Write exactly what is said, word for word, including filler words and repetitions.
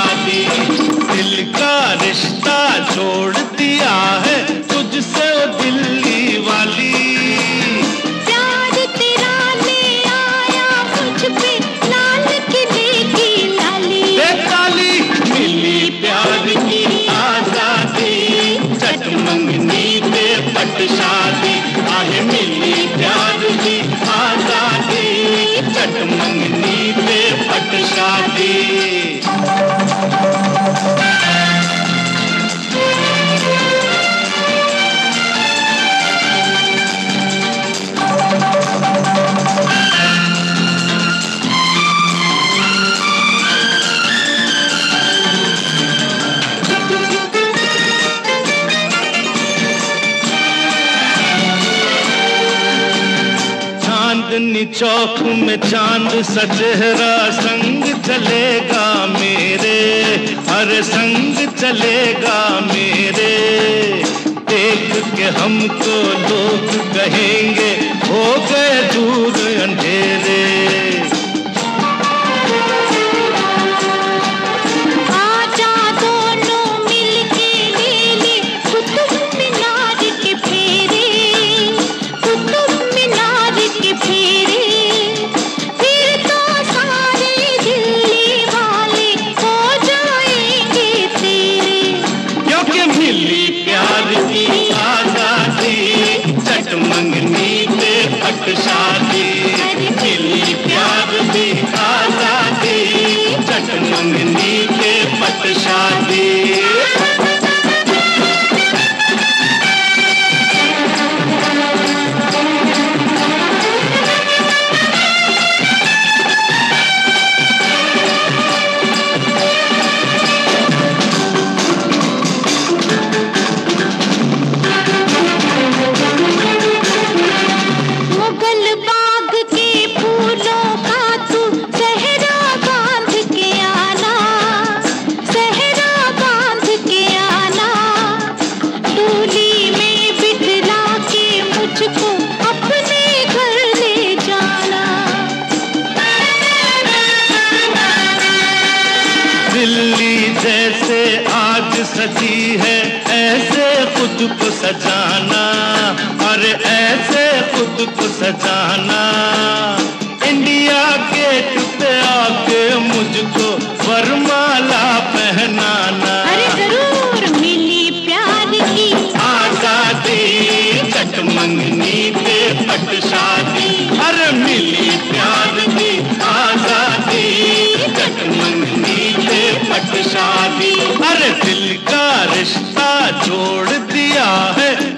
शादी। दिल का रिश्ता जोड़ दिया है तुझसे ओ दिल्ली वाली। प्यार तेरा ले आया मुझ पे लाल किले की लाली। ताली मिली प्यार की आजादी, चट मंगनी पे पट शादी। आहे मिली प्यार की आजादी, चट मंगनी पे पट शादी। चांदनी चौक में चांद सा चेहरा संग चलेगा मेरे, हर संग चलेगा मेरे। देख के हमको लोग कहेंगे हो गए दूर अंधेरे। आजा दोनों मिलके ले ले कुतुब मीनार के फेरे, कुतुब मीनार के फेरे। फिर तो सारे दिल्ली वाले हो जाएंगे तेरे। क्योंकि मिली प्यार की आजादी, चट मंगनी पे पट शादी। मिली प्यार की आजादी, चट मंगनी पे पट शादी। मुगल बाग के फूलों का तू सहरा बांध के आना, सहरा बांध के आना। डोली में बिठला के मुझको अपने घर ले जाना। दिल्ली जैसे आज सजी है ऐसे खुद को सजाना, और ऐसे खुद को सजाना। इंडिया गेट पे आके मुझको वरमाला पहनाना। अरे जरूर मिली प्यार की आजादी, चट मंगनी पे पट शादी। अरे मिली प्यार की आजादी, चट मंगनी पे पट शादी। अरे दिल का रिश्ता जोड़ दिया है